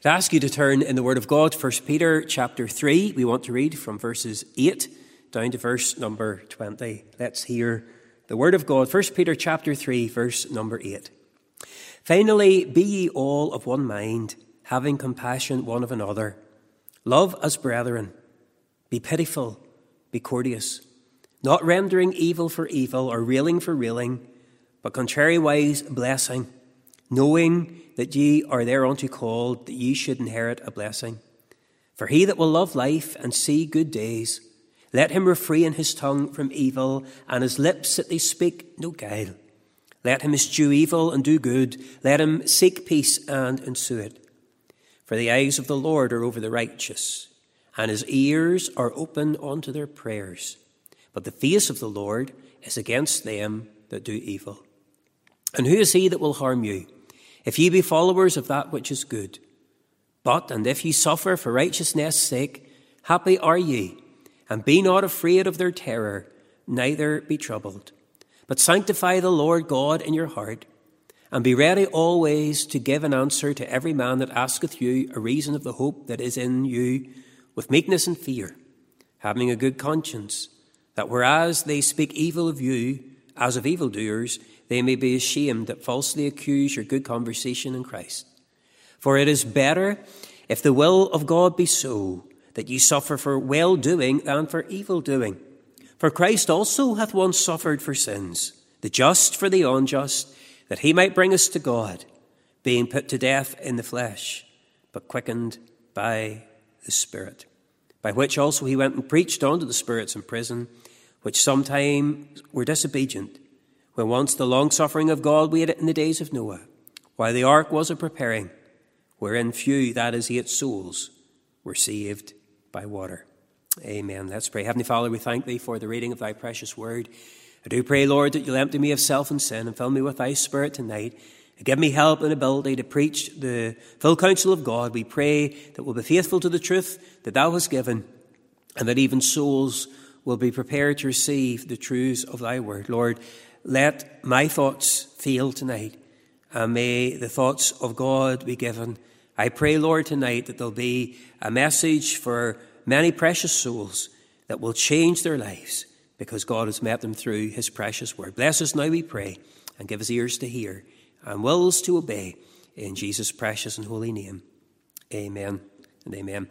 To ask you to turn in the Word of God, 1 Peter chapter 3. We want to read from verses 8 down to verse number 20. Let's hear the Word of God. 1 Peter chapter 3, verse number 8. Finally, be ye all of one mind, having compassion one of another. Love as brethren. Be pitiful, be courteous, not rendering evil for evil or railing for railing, but contrariwise blessing, knowing that ye are thereunto called, that ye should inherit a blessing. For he that will love life and see good days, let him refrain his tongue from evil, and his lips that they speak no guile. Let him eschew evil and do good. Let him seek peace and ensue it. For the eyes of the Lord are over the righteous, and his ears are open unto their prayers. But the face of the Lord is against them that do evil. And who is he that will harm you, if ye be followers of that which is good? But, and if ye suffer for righteousness' sake, happy are ye, and be not afraid of their terror, neither be troubled. But sanctify the Lord God in your heart, and be ready always to give an answer to every man that asketh you a reason of the hope that is in you, with meekness and fear, having a good conscience, that whereas they speak evil of you, as of evildoers, they may be ashamed that falsely accuse your good conversation in Christ. For it is better, if the will of God be so, that ye suffer for well-doing than for evil-doing. For Christ also hath once suffered for sins, the just for the unjust, that he might bring us to God, being put to death in the flesh, but quickened by the Spirit, by which also he went and preached unto the spirits in prison, which sometime were disobedient, when once the long-suffering of God waited in the days of Noah, while the ark was a-preparing, wherein few, that is 8 souls, were saved by water. Amen. Let's pray. Heavenly Father, we thank thee for the reading of thy precious word. I do pray, Lord, that you'll empty me of self and sin and fill me with thy Spirit tonight, and give me help and ability to preach the full counsel of God. We pray that we'll be faithful to the truth that thou hast given, and that even souls will be prepared to receive the truths of thy word. Lord, let my thoughts fail tonight, and may the thoughts of God be given. I pray, Lord, tonight that there'll be a message for many precious souls that will change their lives because God has met them through his precious word. Bless us now, we pray, and give us ears to hear and wills to obey. In Jesus' precious and holy name, amen and amen.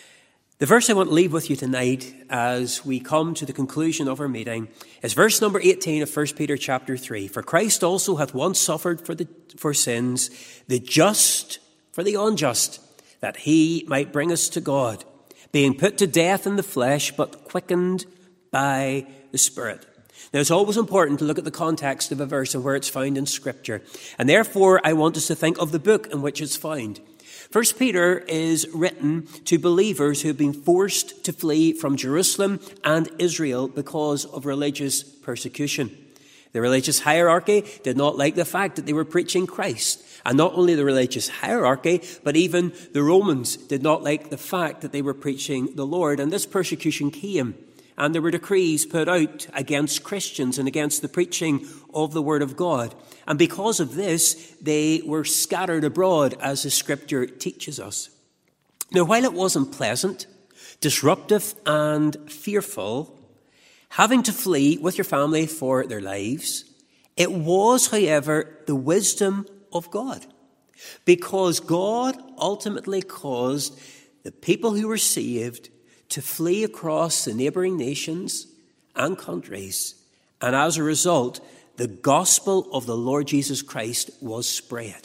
The verse I want to leave with you tonight as we come to the conclusion of our meeting is verse number 18 of 1 Peter chapter 3. For Christ also hath once suffered for sins, the just for the unjust, that he might bring us to God, being put to death in the flesh, but quickened by the Spirit. Now, it's always important to look at the context of a verse and where it's found in Scripture. And therefore, I want us to think of the book in which it's found. 1 Peter is written to believers who have been forced to flee from Jerusalem and Israel because of religious persecution. The religious hierarchy did not like the fact that they were preaching Christ. And not only the religious hierarchy, but even the Romans did not like the fact that they were preaching the Lord. And this persecution came. And there were decrees put out against Christians and against the preaching of the Word of God. And because of this, they were scattered abroad, as the Scripture teaches us. Now, while it wasn't pleasant, disruptive and fearful, having to flee with your family for their lives, it was, however, the wisdom of God. Because God ultimately caused the people who were saved to flee across the neighboring nations and countries. And as a result, the gospel of the Lord Jesus Christ was spread.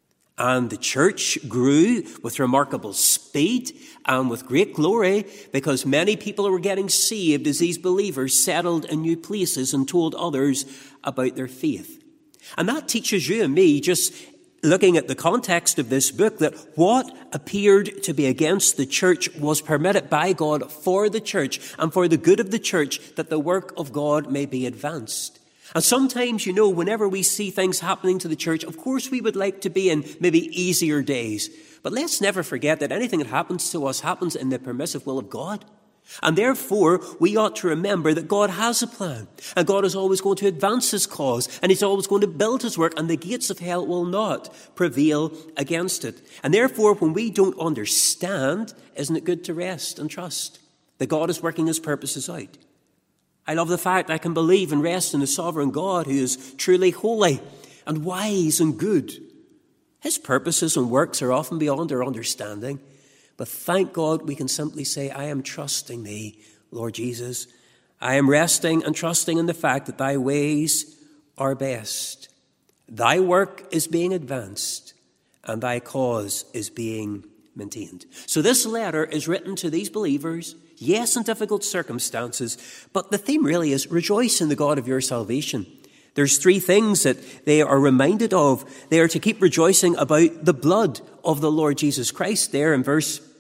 And the church grew with remarkable speed and with great glory because many people were getting saved as these believers settled in new places and told others about their faith. And that teaches you and me, just looking at the context of this book, that what appeared to be against the church was permitted by God for the church and for the good of the church, that the work of God may be advanced. And sometimes, whenever we see things happening to the church, of course we would like to be in maybe easier days. But let's never forget that anything that happens to us happens in the permissive will of God. And therefore, we ought to remember that God has a plan, and God is always going to advance his cause, and he's always going to build his work, and the gates of hell will not prevail against it. And therefore, when we don't understand, isn't it good to rest and trust that God is working his purposes out? I love the fact I can believe and rest in a sovereign God who is truly holy and wise and good. His purposes and works are often beyond our understanding. But thank God we can simply say, I am trusting thee, Lord Jesus. I am resting and trusting in the fact that thy ways are best. Thy work is being advanced and thy cause is being maintained. So this letter is written to these believers, yes, in difficult circumstances, but the theme really is rejoice in the God of your salvation. There's three things that they are reminded of. They are to keep rejoicing about the blood of the Lord Jesus Christ. There in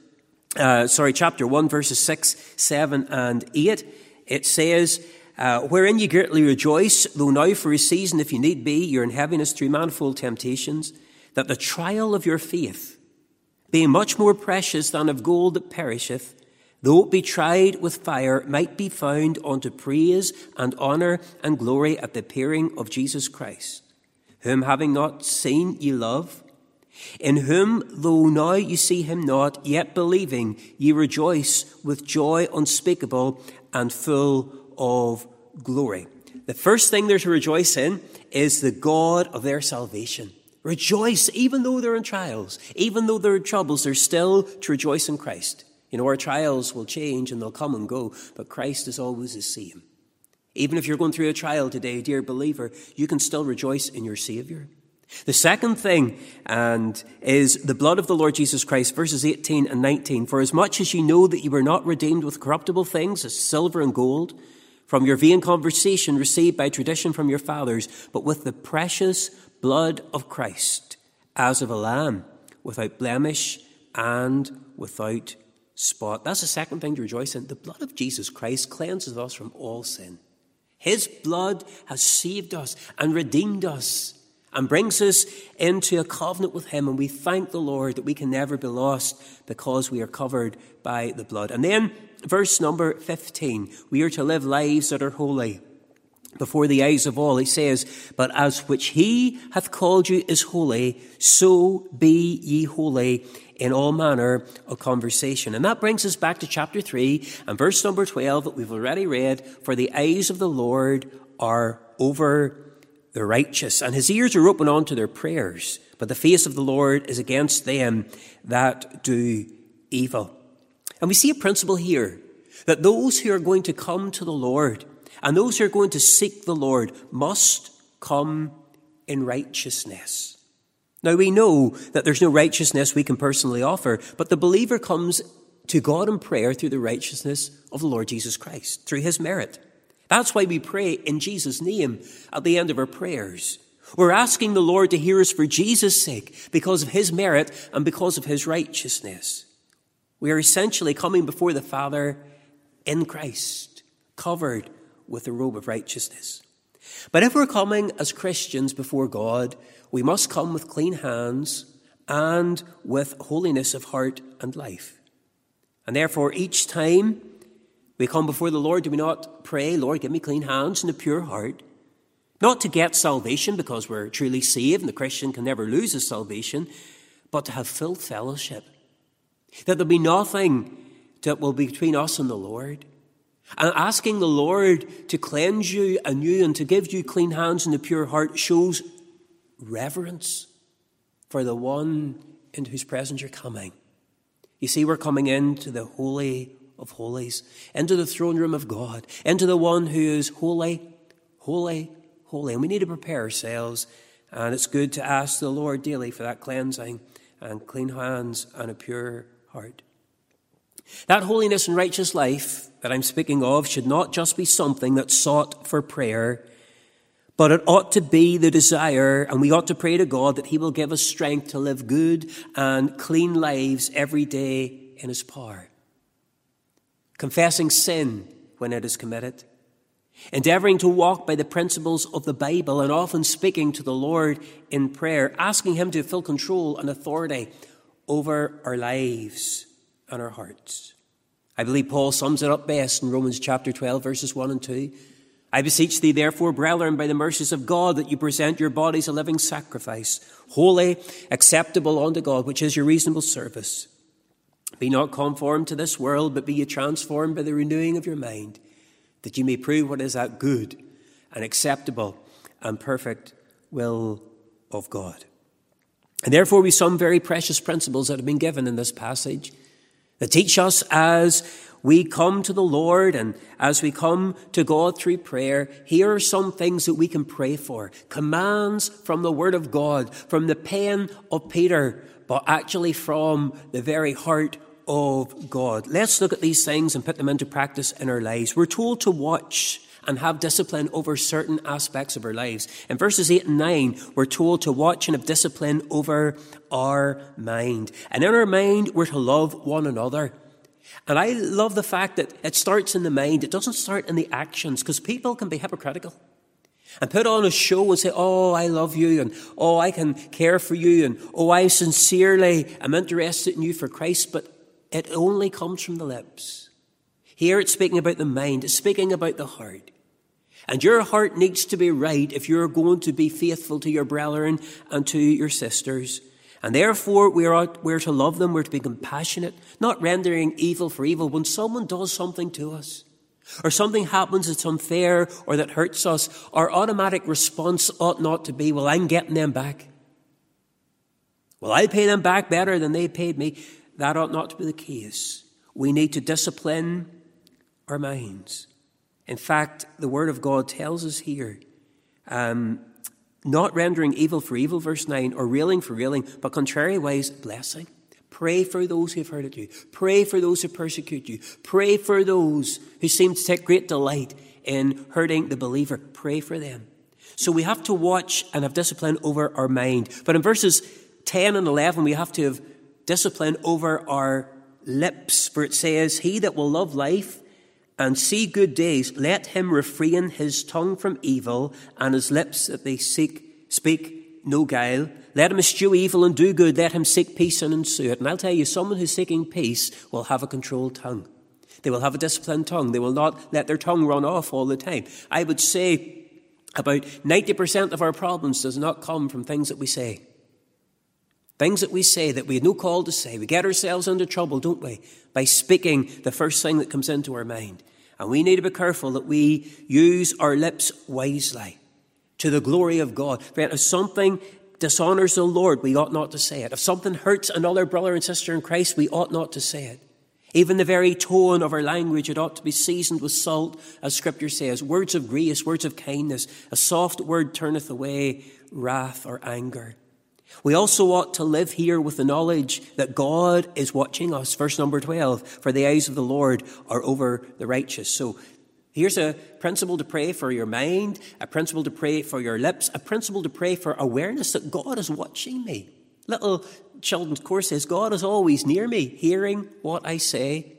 chapter 1, verses 6, 7, and 8, it says, wherein ye greatly rejoice, though now for a season, if you need be, you're in heaviness through manifold temptations, that the trial of your faith, being much more precious than of gold that perisheth, though it be tried with fire, might be found unto praise and honour and glory at the appearing of Jesus Christ, whom having not seen ye love, in whom, though now you see him not, yet believing, ye rejoice with joy unspeakable and full of glory. The first thing they're to rejoice in is the God of their salvation. Rejoice, even though they're in trials, even though they're in troubles, they're still to rejoice in Christ. You know, our trials will change and they'll come and go, but Christ is always the same. Even if you're going through a trial today, dear believer, you can still rejoice in your Savior. The second thing is the blood of the Lord Jesus Christ, verses 18 and 19. For as much as ye know that ye were not redeemed with corruptible things, as silver and gold, from your vain conversation received by tradition from your fathers, but with the precious blood of Christ, as of a lamb, without blemish and without spot. That's the second thing to rejoice in. The blood of Jesus Christ cleanses us from all sin. His blood has saved us and redeemed us and brings us into a covenant with him. And we thank the Lord that we can never be lost because we are covered by the blood. And then verse number 15, we are to live lives that are holy before the eyes of all. He says, but as which he hath called you is holy, so be ye holy in all manner of conversation. And that brings us back to chapter 3 and verse number 12 that we've already read. For the eyes of the Lord are over the righteous, and his ears are open unto their prayers. But the face of the Lord is against them that do evil. And we see a principle here, that those who are going to come to the Lord and those who are going to seek the Lord must come in righteousness. Now we know that there's no righteousness we can personally offer, but the believer comes to God in prayer through the righteousness of the Lord Jesus Christ, through his merit. That's why we pray in Jesus' name at the end of our prayers. We're asking the Lord to hear us for Jesus' sake, because of his merit and because of his righteousness. We are essentially coming before the Father in Christ, covered with the robe of righteousness. But if we're coming as Christians before God, we must come with clean hands and with holiness of heart and life. And therefore, each time we come before the Lord, do we not pray, Lord, give me clean hands and a pure heart? Not to get salvation because we're truly saved and the Christian can never lose his salvation, but to have full fellowship. That there'll be nothing that will be between us and the Lord. And asking the Lord to cleanse you anew and to give you clean hands and a pure heart shows reverence for the one into whose presence you're coming. You see, we're coming into the Holy of Holies, into the throne room of God, into the one who is holy, holy, holy. And we need to prepare ourselves, and it's good to ask the Lord daily for that cleansing and clean hands and a pure heart. That holiness and righteous life that I'm speaking of should not just be something that's sought for prayer, but it ought to be the desire, and we ought to pray to God that he will give us strength to live good and clean lives every day in his power. Confessing sin when it is committed, endeavoring to walk by the principles of the Bible, and often speaking to the Lord in prayer, asking him to have full control and authority over our lives and our hearts. I believe Paul sums it up best in Romans chapter 12, verses 1 and 2. I beseech thee, therefore, brethren, by the mercies of God, that you present your bodies a living sacrifice, holy, acceptable unto God, which is your reasonable service. Be not conformed to this world, but be ye transformed by the renewing of your mind, that you may prove what is that good and acceptable and perfect will of God. And therefore we have some very precious principles that have been given in this passage that teach us as we come to the Lord and as we come to God through prayer. Here are some things that we can pray for. Commands from the Word of God, from the pen of Peter, but actually from the very heart of God. Let's look at these things and put them into practice in our lives. We're told to watch and have discipline over certain aspects of our lives. In verses 8 and 9, we're told to watch and have discipline over our mind. And in our mind, we're to love one another. And I love the fact that it starts in the mind. It doesn't start in the actions, because people can be hypocritical and put on a show and say, oh, I love you, and oh, I can care for you, and oh, I sincerely am interested in you for Christ. But it only comes from the lips. Here it's speaking about the mind. It's speaking about the heart. And your heart needs to be right if you're going to be faithful to your brethren and to your sisters. And therefore, we're to love them. We're to be compassionate, not rendering evil for evil. When someone does something to us, or something happens that's unfair or that hurts us, our automatic response ought not to be, well, I'm getting them back. Well, I'll pay them back better than they paid me. That ought not to be the case. We need to discipline our minds. In fact, the Word of God tells us here, not rendering evil for evil, verse 9, or railing for railing, but contrariwise blessing. Pray for those who have hurted you. Pray for those who persecute you. Pray for those who seem to take great delight in hurting the believer. Pray for them. So we have to watch and have discipline over our mind. But in verses 10 and 11, we have to have discipline over our lips. For it says, he that will love life and see good days, let him refrain his tongue from evil and his lips that they speak no guile. Let him eschew evil and do good. Let him seek peace and ensue it. And I'll tell you, someone who's seeking peace will have a controlled tongue. They will have a disciplined tongue. They will not let their tongue run off all the time. I would say about 90% of our problems does not come from things that we say. Things that we say that we had no call to say. We get ourselves into trouble, don't we, by speaking the first thing that comes into our mind. And we need to be careful that we use our lips wisely to the glory of God. If something dishonors the Lord, we ought not to say it. If something hurts another brother and sister in Christ, we ought not to say it. Even the very tone of our language, it ought to be seasoned with salt, as Scripture says. Words of grace, words of kindness. A soft word turneth away wrath or anger. We also ought to live here with the knowledge that God is watching us. Verse number 12, for the eyes of the Lord are over the righteous. So here's a principle to pray for your mind, a principle to pray for your lips, a principle to pray for awareness that God is watching me. Little children's course says, God is always near me, hearing what I say.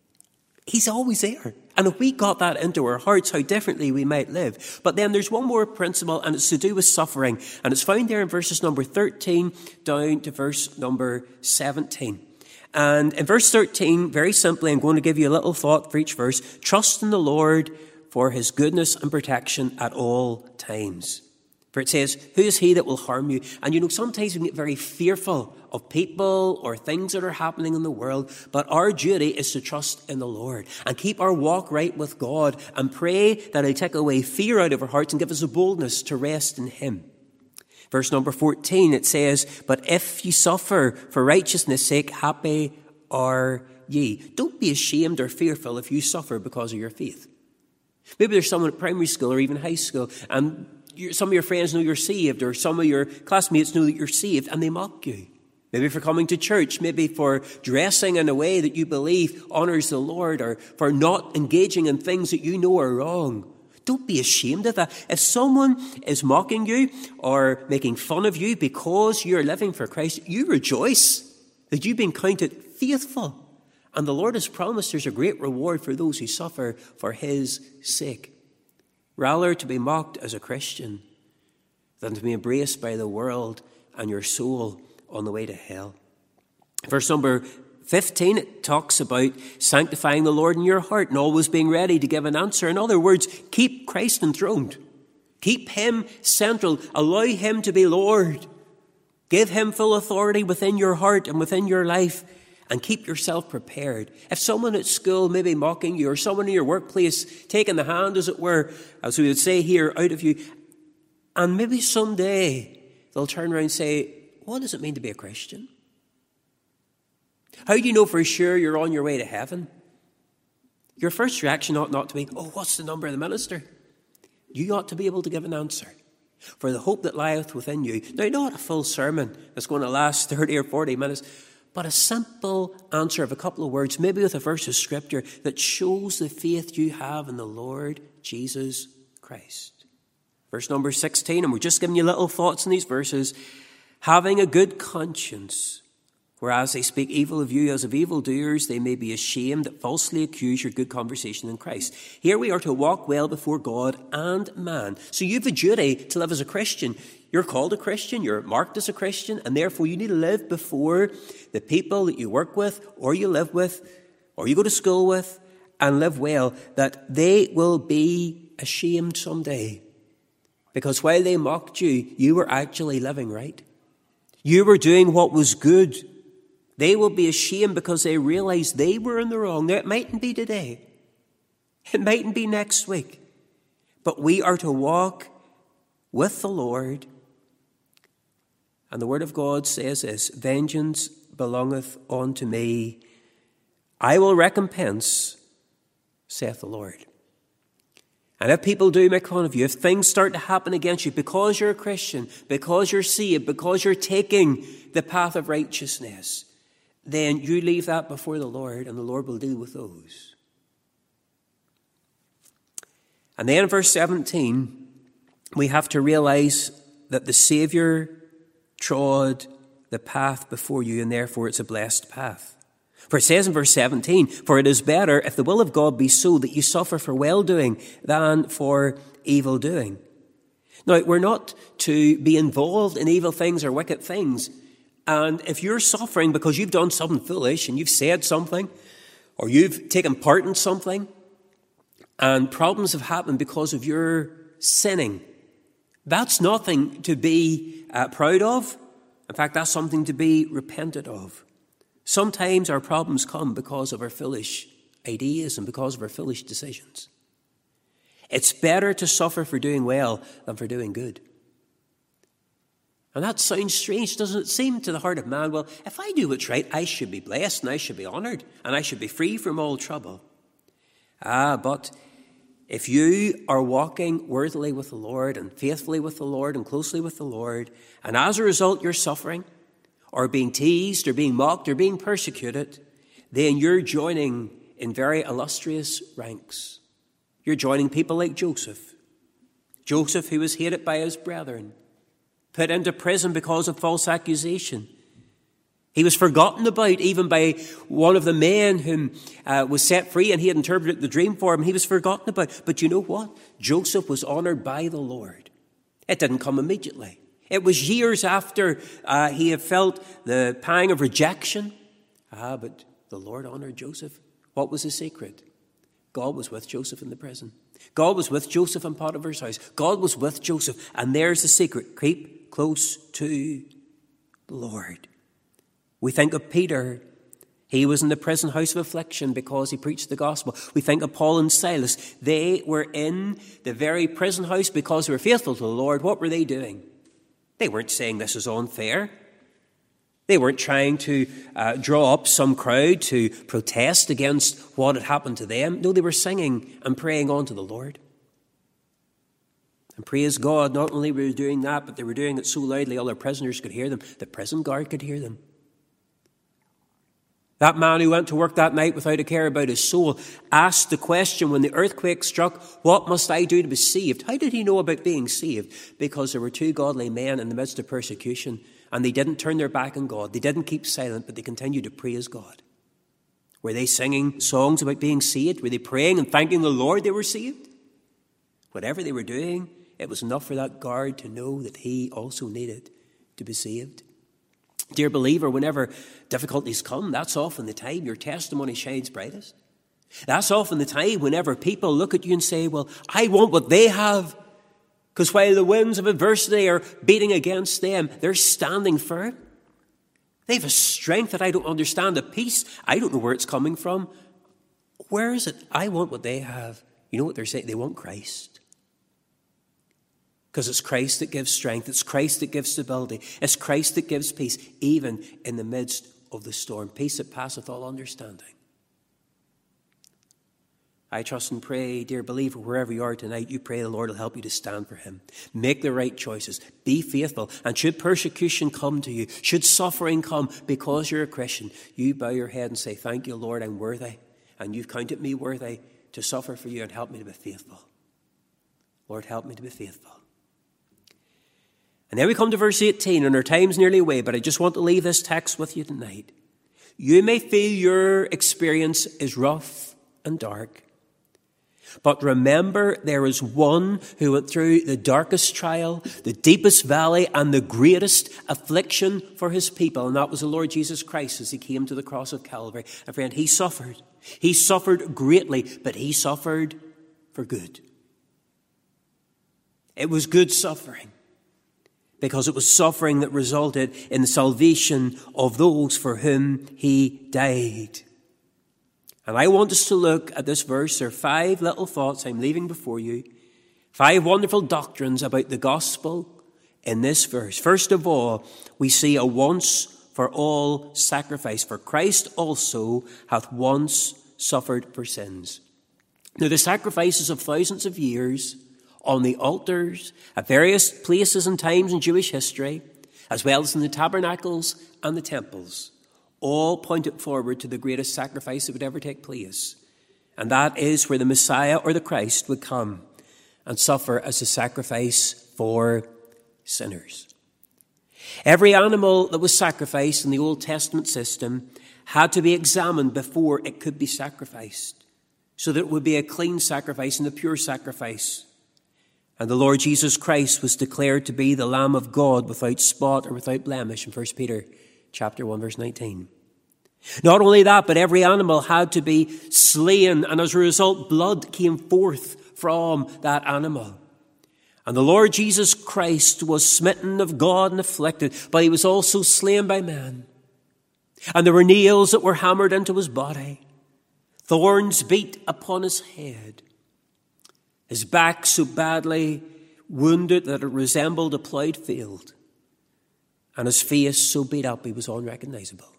He's always there. And if we got that into our hearts, how differently we might live. But then there's one more principle, and it's to do with suffering. And it's found there in verses number 13 down to verse number 17. And in verse 13, very simply, I'm going to give you a little thought for each verse. Trust in the Lord for his goodness and protection at all times. For it says, who is he that will harm you? And sometimes we get very fearful of people or things that are happening in the world. But our duty is to trust in the Lord and keep our walk right with God and pray that he'll take away fear out of our hearts and give us a boldness to rest in him. Verse number 14, it says, but if you suffer for righteousness' sake, happy are ye. Don't be ashamed or fearful if you suffer because of your faith. Maybe there's someone at primary school or even high school, and some of your friends know you're saved, or some of your classmates know that you're saved, and they mock you. Maybe for coming to church, maybe for dressing in a way that you believe honors the Lord, or for not engaging in things that you know are wrong. Don't be ashamed of that. If someone is mocking you or making fun of you because you're living for Christ, you rejoice that you've been counted faithful. And the Lord has promised there's a great reward for those who suffer for his sake. Rather to be mocked as a Christian than to be embraced by the world and your soul on the way to hell. Verse number 15, it talks about sanctifying the Lord in your heart and always being ready to give an answer. In other words, keep Christ enthroned. Keep him central. Allow him to be Lord. Give him full authority within your heart and within your life, and keep yourself prepared. If someone at school may be mocking you, or someone in your workplace taking the hand, as it were, as we would say here, out of you, and maybe someday they'll turn around and say, what does it mean to be a Christian? How do you know for sure you're on your way to heaven? Your first reaction ought not to be, oh, what's the number of the minister? You ought to be able to give an answer. For the hope that lieth within you. Now, not a full sermon that's going to last 30 or 40 minutes, but a simple answer of a couple of words, maybe with a verse of scripture that shows the faith you have in the Lord Jesus Christ. Verse number 16, and we're just giving you little thoughts in these verses. Having a good conscience, whereas they speak evil of you as of evildoers, they may be ashamed that falsely accuse your good conversation in Christ. Here we are to walk well before God and man. So you have a duty to live as a Christian. You're called a Christian, you're marked as a Christian, and therefore you need to live before the people that you work with, or you live with, or you go to school with, and live well, that they will be ashamed someday. Because while they mocked you, you were actually living right. You were doing what was good. They will be ashamed because they realize they were in the wrong. Now, it mightn't be today. It mightn't be next week. But we are to walk with the Lord. And the Word of God says this, vengeance belongeth unto me. I will recompense, saith the Lord. And if people do make fun of you, if things start to happen against you because you're a Christian, because you're saved, because you're taking the path of righteousness, then you leave that before the Lord, and the Lord will deal with those. And then in verse 17, we have to realize that the Saviour trod the path before you, and therefore it's a blessed path. For it says in verse 17, for it is better, if the will of God be so, that you suffer for well-doing than for evil-doing. Now, we're not to be involved in evil things or wicked things. And if you're suffering because you've done something foolish and you've said something, or you've taken part in something, and problems have happened because of your sinning, that's nothing to be proud of. In fact, that's something to be repented of. Sometimes our problems come because of our foolish ideas and because of our foolish decisions. It's better to suffer for doing well than for doing good. And that sounds strange, doesn't it seem, to the heart of man? Well, if I do what's right, I should be blessed and I should be honoured and I should be free from all trouble. But if you are walking worthily with the Lord and faithfully with the Lord and closely with the Lord, and as a result you're suffering, or being teased, or being mocked, or being persecuted, then you're joining in very illustrious ranks. You're joining people like Joseph. Joseph, who was hated by his brethren, put into prison because of false accusation. He was forgotten about even by one of the men whom was set free, and he had interpreted the dream for him. He was forgotten about. But you know what? Joseph was honoured by the Lord. It didn't come immediately. It was years after he had felt the pang of rejection. But the Lord honoured Joseph. What was his secret? God was with Joseph in the prison. God was with Joseph in Potiphar's house. God was with Joseph. And there's the secret. Keep close to the Lord. We think of Peter. He was in the prison house of affliction because he preached the gospel. We think of Paul and Silas. They were in the very prison house because they were faithful to the Lord. What were they doing? They weren't saying this is unfair. They weren't trying to draw up some crowd to protest against what had happened to them. No, they were singing and praying on to the Lord. And praise God, not only were they doing that, but they were doing it so loudly all their prisoners could hear them. The prison guard could hear them. That man who went to work that night without a care about his soul asked the question when the earthquake struck, what must I do to be saved? How did he know about being saved? Because there were two godly men in the midst of persecution, and they didn't turn their back on God. They didn't keep silent, but they continued to praise God. Were they singing songs about being saved? Were they praying and thanking the Lord they were saved? Whatever they were doing, it was enough for that guard to know that he also needed to be saved. Dear believer, whenever difficulties come, that's often the time your testimony shines brightest. That's often the time whenever people look at you and say, well, I want what they have. Because while the winds of adversity are beating against them, they're standing firm. They have a strength that I don't understand, a peace I don't know where it's coming from. Where is it? I want what they have. You know what they're saying? They want Christ. Because it's Christ that gives strength. It's Christ that gives stability. It's Christ that gives peace, even in the midst of the storm. Peace that passeth all understanding. I trust and pray, dear believer, wherever you are tonight, you pray the Lord will help you to stand for him. Make the right choices. Be faithful. And should persecution come to you, should suffering come because you're a Christian, you bow your head and say, thank you, Lord, I'm worthy. And you've counted me worthy to suffer for you, and help me to be faithful. Lord, help me to be faithful. And then we come to verse 18, and our time's nearly away, but I just want to leave this text with you tonight. You may feel your experience is rough and dark, but remember there is one who went through the darkest trial, the deepest valley, and the greatest affliction for his people, and that was the Lord Jesus Christ as he came to the cross of Calvary. And friend, he suffered. He suffered greatly, but he suffered for good. It was good suffering, because it was suffering that resulted in the salvation of those for whom he died. And I want us to look at this verse. There are 5 little thoughts I'm leaving before you. 5 wonderful doctrines about the gospel in this verse. First of all, we see a once for all sacrifice. For Christ also hath once suffered for sins. Now, the sacrifices of thousands of years on the altars at various places and times in Jewish history, as well as in the tabernacles and the temples, all pointed forward to the greatest sacrifice that would ever take place. And that is where the Messiah or the Christ would come and suffer as a sacrifice for sinners. Every animal that was sacrificed in the Old Testament system had to be examined before it could be sacrificed, so that it would be a clean sacrifice and a pure sacrifice. And the Lord Jesus Christ was declared to be the Lamb of God without spot or without blemish in 1 Peter chapter 1, verse 19. Not only that, but every animal had to be slain, and as a result, blood came forth from that animal. And the Lord Jesus Christ was smitten of God and afflicted, but he was also slain by man. And there were nails that were hammered into his body, thorns beat upon his head, his back so badly wounded that it resembled a ploughed field, and his face so beat up he was unrecognizable.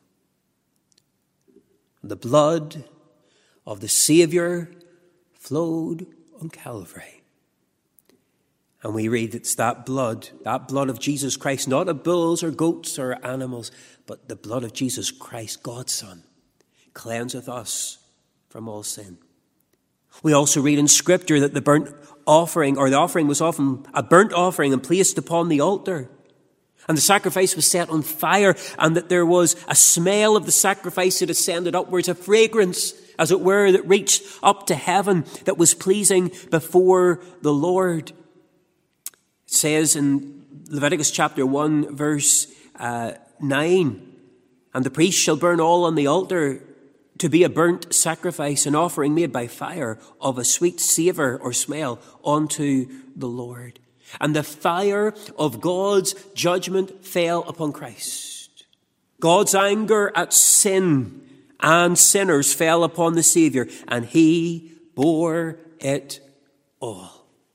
The blood of the Savior flowed on Calvary. And we read it's that blood of Jesus Christ, not of bulls or goats or animals, but the blood of Jesus Christ, God's Son, cleanseth us from all sin. We also read in Scripture that the burnt offering, or the offering was often a burnt offering and placed upon the altar. And the sacrifice was set on fire, and that there was a smell of the sacrifice that ascended upwards, a fragrance, as it were, that reached up to heaven, that was pleasing before the Lord. It says in Leviticus chapter 1, verse 9, and the priest shall burn all on the altar to be a burnt sacrifice, an offering made by fire of a sweet savour or smell unto the Lord. And the fire of God's judgment fell upon Christ. God's anger at sin and sinners fell upon the Saviour, and he bore it all.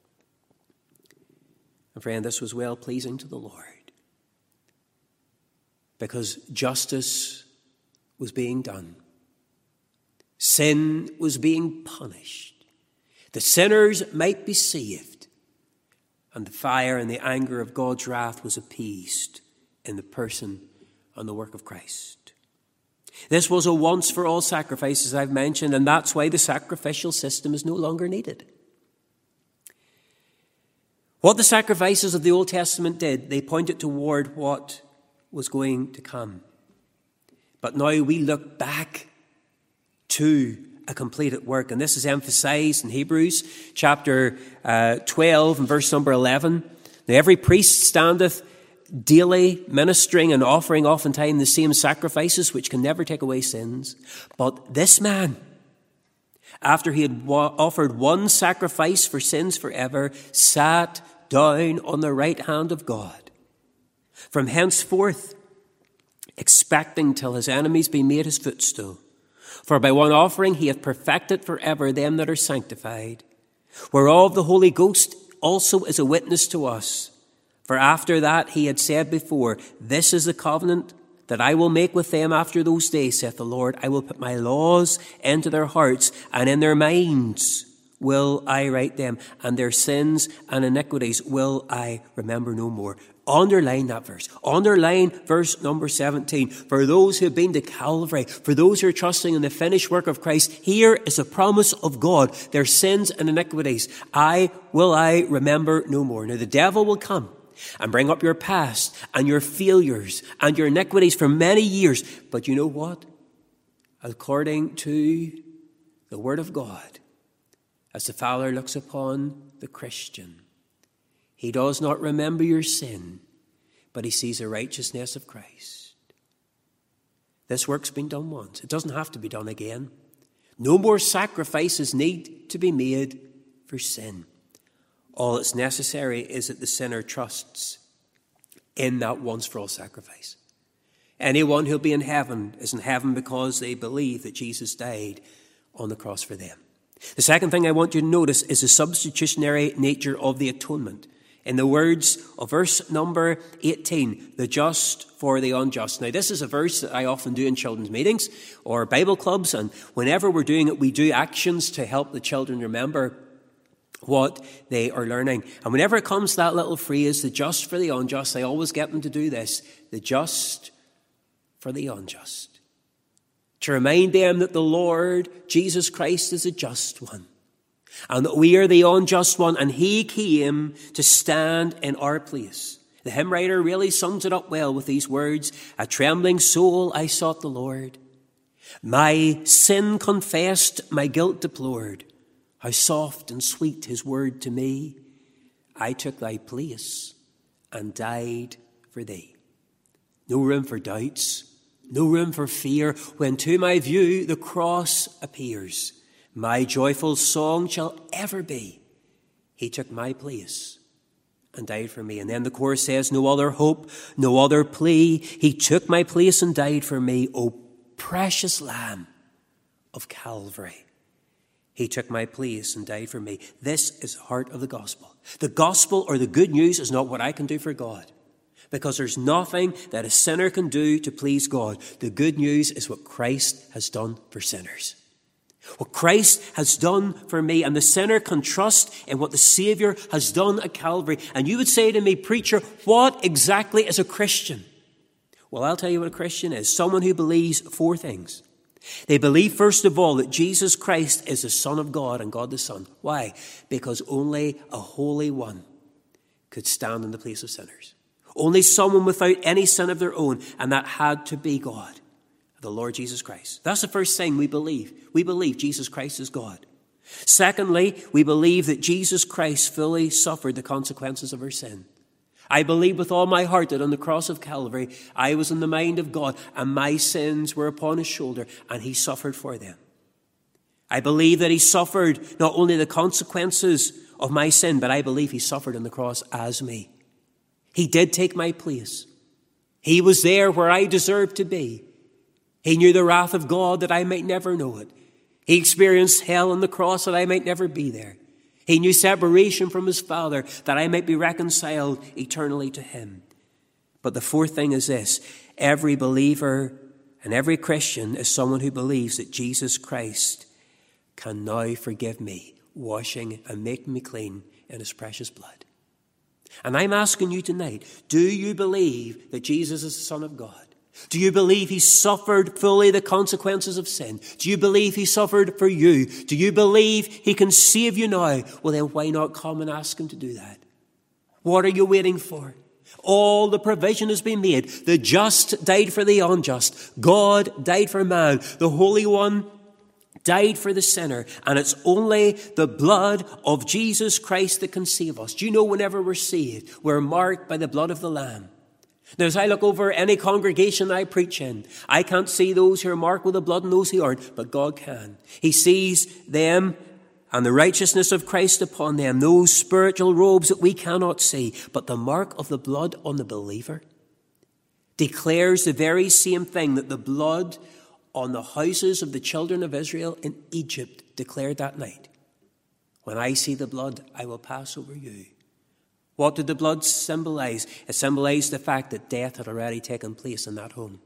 And friend, this was well pleasing to the Lord, because justice was being done. Sin was being punished. The sinners might be saved, and the fire and the anger of God's wrath was appeased in the person and the work of Christ. This was a once-for-all sacrifice, as I've mentioned, and that's why the sacrificial system is no longer needed. What the sacrifices of the Old Testament did, they pointed toward what was going to come. But now we look back to a completed work, and this is emphasized in Hebrews chapter 12 and verse number 11. Now every priest standeth daily ministering and offering oftentimes the same sacrifices which can never take away sins. But this man, after he had offered one sacrifice for sins forever, sat down on the right hand of God. From henceforth, expecting till his enemies be made his footstool. For by one offering he hath perfected forever them that are sanctified, whereof the Holy Ghost also is a witness to us. For after that he had said before, This is the covenant that I will make with them after those days, saith the Lord. I will put my laws into their hearts, and in their minds will I write them, and their sins and iniquities will I remember no more. Underline that verse. Underline verse number 17. For those who have been to Calvary, for those who are trusting in the finished work of Christ, here is a promise of God. Their sins and iniquities I remember no more. Now the devil will come and bring up your past and your failures and your iniquities for many years. But you know what? According to the Word of God, as the Father looks upon the Christian, he does not remember your sin, but he sees the righteousness of Christ. This work's been done once. It doesn't have to be done again. No more sacrifices need to be made for sin. All that's necessary is that the sinner trusts in that once-for-all sacrifice. Anyone who'll be in heaven is in heaven because they believe that Jesus died on the cross for them. The second thing I want you to notice is the substitutionary nature of the atonement. In the words of verse number 18, the just for the unjust. Now, this is a verse that I often do in children's meetings or Bible clubs, and whenever we're doing it, we do actions to help the children remember what they are learning. And whenever it comes to that little phrase, the just for the unjust, I always get them to do this, the just for the unjust. To remind them that the Lord Jesus Christ is a just one, and that we are the unjust one, and he came to stand in our place. The hymn writer really sums it up well with these words, A trembling soul I sought the Lord. My sin confessed, my guilt deplored. How soft and sweet his word to me. I took thy place and died for thee. No room for doubts, no room for fear, when to my view the cross appears. My joyful song shall ever be, he took my place and died for me. And then the chorus says, no other hope, no other plea. He took my place and died for me. O precious Lamb of Calvary. He took my place and died for me. This is the heart of the gospel. The gospel, or the good news, is not what I can do for God, because there's nothing that a sinner can do to please God. The good news is what Christ has done for sinners. What Christ has done for me, and the sinner can trust in what the Savior has done at Calvary. And you would say to me, preacher, what exactly is a Christian? Well, I'll tell you what a Christian is. Someone who believes four things. They believe, first of all, that Jesus Christ is the Son of God and God the Son. Why? Because only a holy one could stand in the place of sinners. Only someone without any sin of their own, and that had to be God, the Lord Jesus Christ. That's the first thing we believe. We believe Jesus Christ is God. Secondly, we believe that Jesus Christ fully suffered the consequences of our sin. I believe with all my heart that on the cross of Calvary, I was in the mind of God, and my sins were upon his shoulder, and he suffered for them. I believe that he suffered not only the consequences of my sin, but I believe he suffered on the cross as me. He did take my place. He was there where I deserved to be. He knew the wrath of God that I might never know it. He experienced hell on the cross that I might never be there. He knew separation from his Father that I might be reconciled eternally to him. But the fourth thing is this: every believer and every Christian is someone who believes that Jesus Christ can now forgive me, washing and making me clean in his precious blood. And I'm asking you tonight, do you believe that Jesus is the Son of God? Do you believe he suffered fully the consequences of sin? Do you believe he suffered for you? Do you believe he can save you now? Well, then why not come and ask him to do that? What are you waiting for? All the provision has been made. The just died for the unjust. God died for man. The Holy One died for the sinner. And it's only the blood of Jesus Christ that can save us. Do you know whenever we're saved, we're marked by the blood of the Lamb? Now, as I look over any congregation I preach in, I can't see those who are marked with the blood and those who aren't, but God can. He sees them and the righteousness of Christ upon them, those spiritual robes that we cannot see. But the mark of the blood on the believer declares the very same thing that the blood on the houses of the children of Israel in Egypt declared that night. When I see the blood, I will pass over you. What did the blood symbolize? It symbolized the fact that death had already taken place in that home.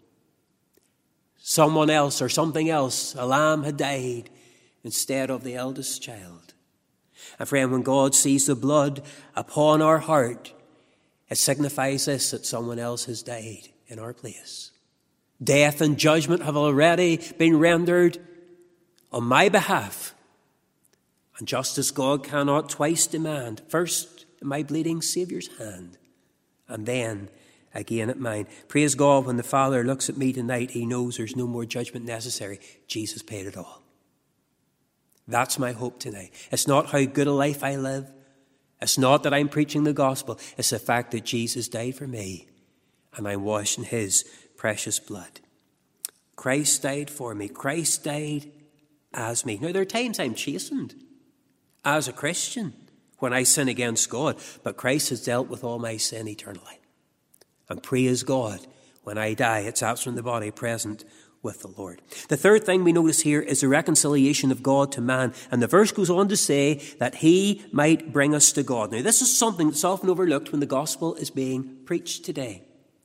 Someone else or something else, a lamb, had died instead of the eldest child. And friend, when God sees the blood upon our heart, it signifies this, that someone else has died in our place. Death and judgment have already been rendered on my behalf. And just as God cannot twice demand, first in my bleeding Saviour's hand, and then again at mine. Praise God, when the Father looks at me tonight, he knows there's no more judgment necessary. Jesus paid it all. That's my hope tonight. It's not how good a life I live. It's not that I'm preaching the gospel. It's the fact that Jesus died for me, and I'm washed in his precious blood. Christ died for me. Christ died as me. Now, there are times I'm chastened as a Christian when I sin against God, but Christ has dealt with all my sin eternally. And praise God, when I die, it's absent from the body, present with the Lord. The third thing we notice here is the reconciliation of God to man. And the verse goes on to say that he might bring us to God. Now, this is something that's often overlooked when the gospel is being preached today.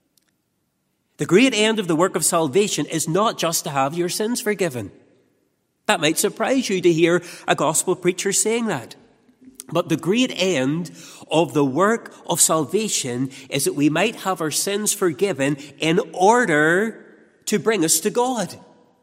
The great end of the work of salvation is not just to have your sins forgiven. That might surprise you to hear a gospel preacher saying that. But the great end of the work of salvation is that we might have our sins forgiven in order to bring us to God.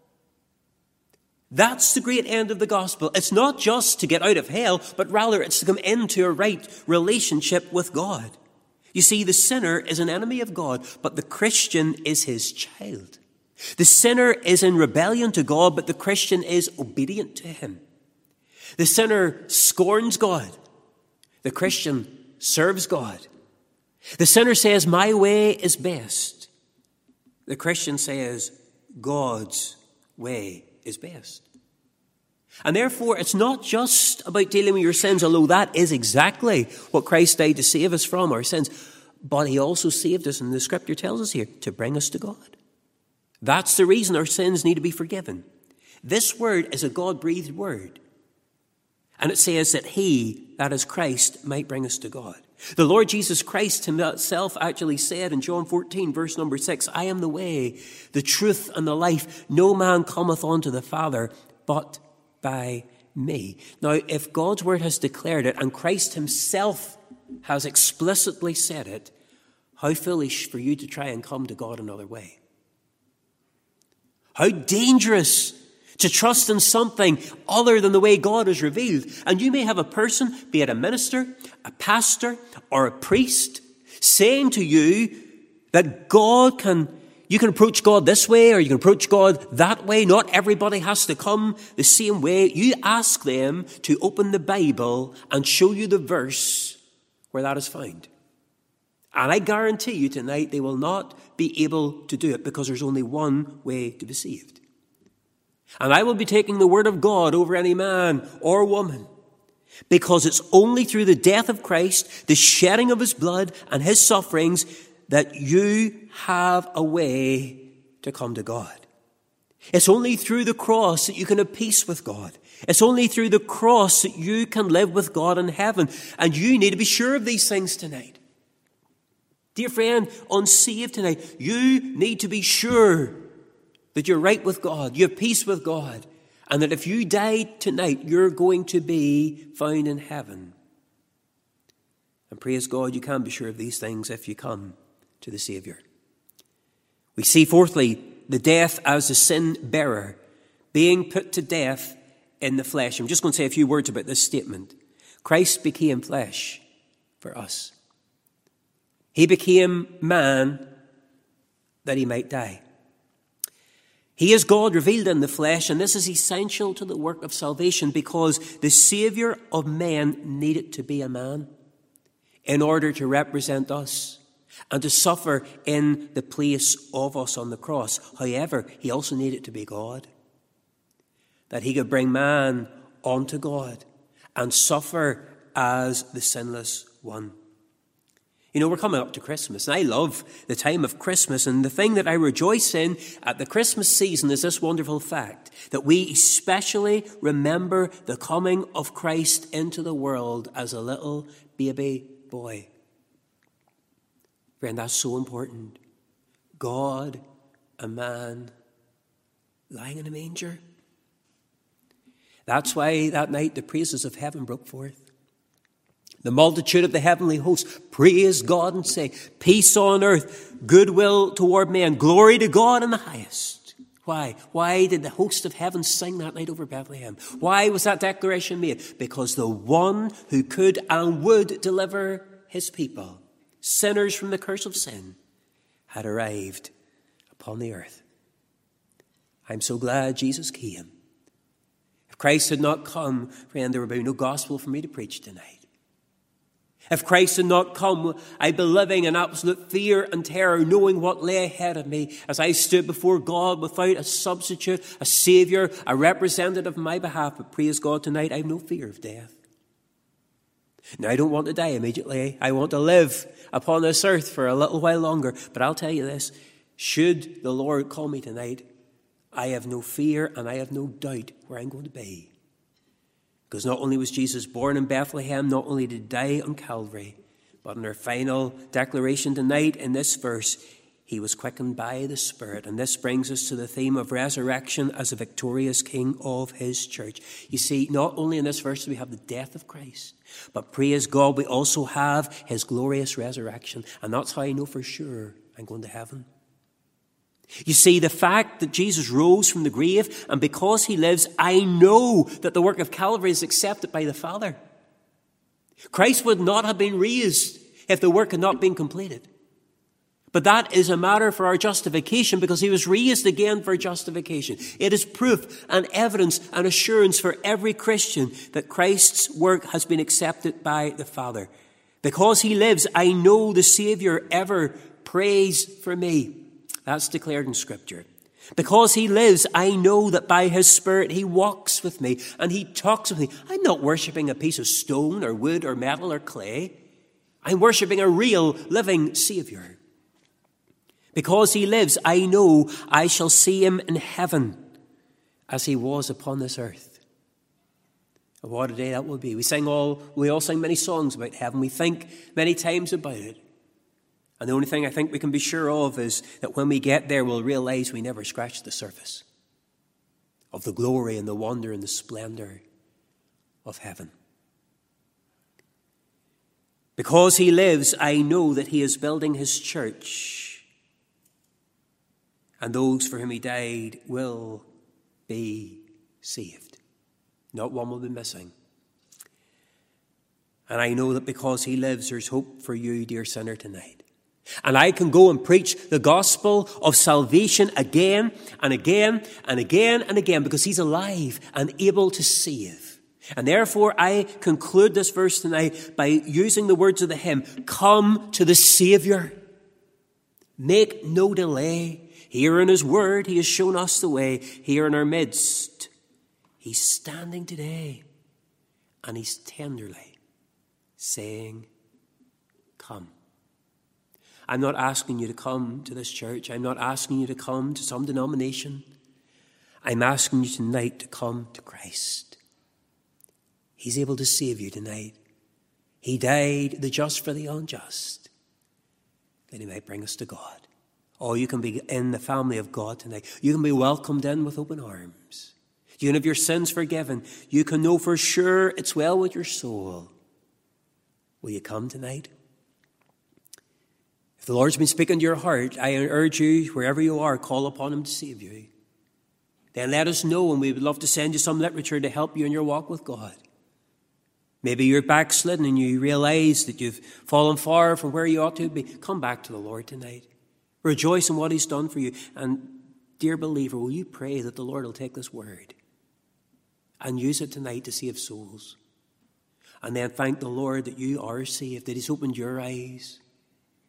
That's the great end of the gospel. It's not just to get out of hell, but rather it's to come into a right relationship with God. You see, the sinner is an enemy of God, but the Christian is his child. The sinner is in rebellion to God, but the Christian is obedient to him. The sinner scorns God. The Christian serves God. The sinner says, my way is best. The Christian says, God's way is best. And therefore, it's not just about dealing with your sins, although that is exactly what Christ died to save us from, our sins. But he also saved us, and the scripture tells us here, to bring us to God. That's the reason our sins need to be forgiven. This word is a God-breathed word. And it says that he, that is Christ, might bring us to God. The Lord Jesus Christ himself actually said in John 14, verse number 6, I am the way, the truth, and the life. No man cometh unto the Father but by me. Now, if God's word has declared it, and Christ himself has explicitly said it, how foolish for you to try and come to God another way. How dangerous to trust in something other than the way God has revealed. And you may have a person, be it a minister, a pastor, or a priest, saying to you that you can approach God this way or you can approach God that way. Not everybody has to come the same way. You ask them to open the Bible and show you the verse where that is found. And I guarantee you tonight they will not be able to do it because there's only one way to be saved. And I will be taking the word of God over any man or woman because it's only through the death of Christ, the shedding of his blood and his sufferings that you have a way to come to God. It's only through the cross that you can have peace with God. It's only through the cross that you can live with God in heaven. And you need to be sure of these things tonight. Dear friend, unsaved tonight, you need to be sure that you're right with God, you have peace with God, and that if you die tonight, you're going to be found in heaven. And praise God, you can be sure of these things if you come to the Saviour. We see, fourthly, the death as a sin bearer, being put to death in the flesh. I'm just going to say a few words about this statement. Christ became flesh for us. He became man that he might die. He is God revealed in the flesh, and this is essential to the work of salvation because the Saviour of men needed to be a man in order to represent us. and to suffer in the place of us on the cross. However, he also needed to be God, that he could bring man unto God and suffer as the sinless one. You know, we're coming up to Christmas, and I love the time of Christmas, and the thing that I rejoice in at the Christmas season is this wonderful fact, that we especially remember the coming of Christ into the world as a little baby boy. Friend, that's so important. God, a man, lying in a manger. That's why that night the praises of heaven broke forth. The multitude of the heavenly hosts praise God and say, peace on earth, goodwill toward men, glory to God in the highest. Why? Why did the host of heaven sing that night over Bethlehem? Why was that declaration made? Because the one who could and would deliver his people, sinners from the curse of sin, had arrived upon the earth. I'm so glad Jesus came. If Christ had not come, friend, there would be no gospel for me to preach tonight. If Christ had not come, I'd be living in absolute fear and terror, knowing what lay ahead of me as I stood before God without a substitute, a saviour, a representative on my behalf. But praise God, tonight I have no fear of death. Now, I don't want to die immediately. I want to live upon this earth for a little while longer. But I'll tell you this, should the Lord call me tonight, I have no fear and I have no doubt where I'm going to be. Because not only was Jesus born in Bethlehem, not only did he die on Calvary, but in our final declaration tonight in this verse, he was quickened by the Spirit. And this brings us to the theme of resurrection as a victorious King of his church. You see, not only in this verse do we have the death of Christ, but praise God, we also have his glorious resurrection. And that's how I know for sure I'm going to heaven. You see, the fact that Jesus rose from the grave, and because he lives, I know that the work of Calvary is accepted by the Father. Christ would not have been raised if the work had not been completed. But that is a matter for our justification, because he was raised again for justification. It is proof and evidence and assurance for every Christian that Christ's work has been accepted by the Father. Because he lives, I know the Saviour ever prays for me. That's declared in Scripture. Because he lives, I know that by his Spirit he walks with me and he talks with me. I'm not worshipping a piece of stone or wood or metal or clay. I'm worshipping a real living Saviour. Because he lives, I know I shall see him in heaven as he was upon this earth. And what a day that will be. We all sing many songs about heaven. We think many times about it. And the only thing I think we can be sure of is that when we get there, we'll realize we never scratched the surface of the glory and the wonder and the splendor of heaven. Because he lives, I know that he is building his church, and those for whom he died will be saved. Not one will be missing. And I know that because he lives, there's hope for you, dear sinner, tonight. And I can go and preach the gospel of salvation again and again and again and again, because he's alive and able to save. And therefore, I conclude this verse tonight by using the words of the hymn, come to the Saviour. Make no delay. Here in his word, he has shown us the way. Here in our midst, he's standing today, and he's tenderly saying, come. I'm not asking you to come to this church. I'm not asking you to come to some denomination. I'm asking you tonight to come to Christ. He's able to save you tonight. He died, the just for the unjust, that he might bring us to God. Oh, you can be in the family of God tonight. You can be welcomed in with open arms. You can have your sins forgiven. You can know for sure it's well with your soul. Will you come tonight? If the Lord's been speaking to your heart, I urge you, wherever you are, call upon him to save you. Then let us know, and we would love to send you some literature to help you in your walk with God. Maybe you're backslidden and you realize that you've fallen far from where you ought to be. Come back to the Lord tonight. Rejoice in what he's done for you. And dear believer, will you pray that the Lord will take this word and use it tonight to save souls? And then thank the Lord that you are saved, that he's opened your eyes,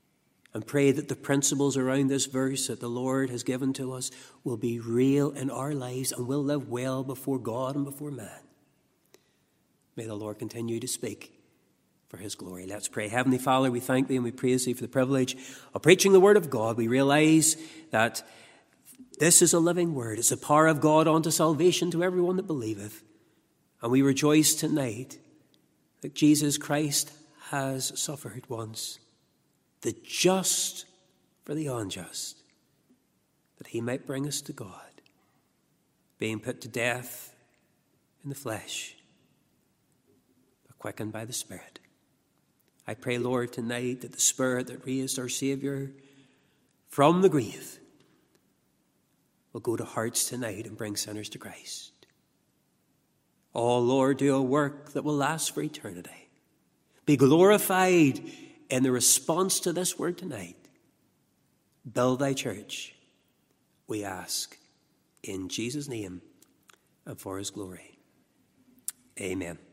and pray that the principles around this verse that the Lord has given to us will be real in our lives and will live well before God and before man. May the Lord continue to speak for his glory. Let's pray. Heavenly Father, we thank thee and we praise thee for the privilege of preaching the word of God. We realize that this is a living word. It's the power of God unto salvation to everyone that believeth. And we rejoice tonight that Jesus Christ has suffered once, the just for the unjust, that he might bring us to God, being put to death in the flesh, but quickened by the Spirit. I pray, Lord, tonight that the Spirit that raised our Saviour from the grave will go to hearts tonight and bring sinners to Christ. Oh, Lord, do a work that will last for eternity. Be glorified in the response to this word tonight. Build thy church, we ask, in Jesus' name and for his glory. Amen.